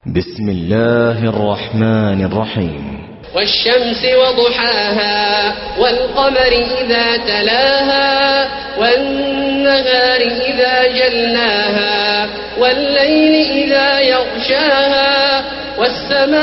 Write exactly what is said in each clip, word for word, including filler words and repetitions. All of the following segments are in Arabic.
بسم الله الرحمن الرحيم. والشمس وضحاها والقمر إذا تلاها والنهار إذا جلاها والليل إذا يغشاها والسماء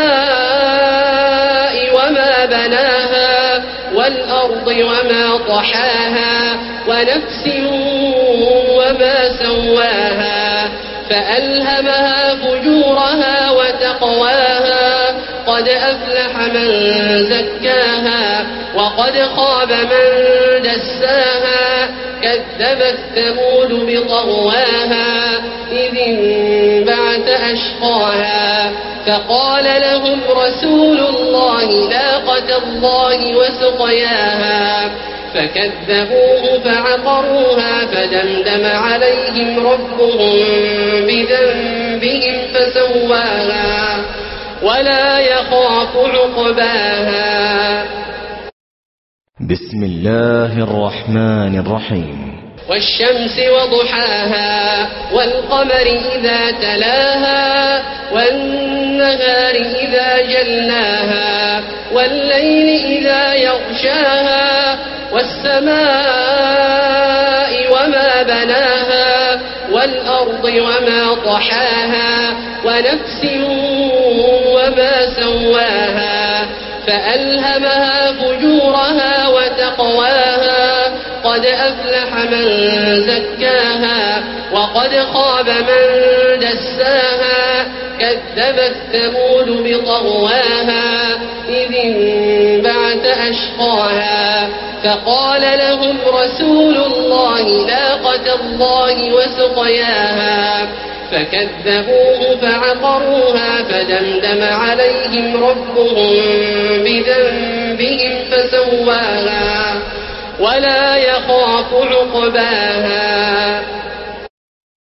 وما بناها والأرض وما طحاها ونفس وما سواها فألهمها فجورها وتقواها قد أفلح من زكاها وقد خاب من دساها كذبت ثمود بطغواها إذ انبعث أشقاها فقال لهم رسول الله ناقة الله وسقياها فكذبوه فعقروها فدمدم عليهم ربهم بذنبهم فسواها ولا يخاف عقباها. بسم الله الرحمن الرحيم. والشمس وضحاها والقمر إذا تلاها والنهار إذا جلاها والليل إذا يغشاها والسماء وما بناها والأرض وما طحاها ونفس وما سواها فألهمها فجورها وتقواها قد أفلح من زكاها وقد خاب من دساها كذبت ثمود بطغواها إذ انبعث أشقاها فقال لهم رسول الله ناقة الله وسقياها فكذبوه فعقروها فدمدم عليهم ربهم بذنبهم فسواها ولا يخاف عقباها.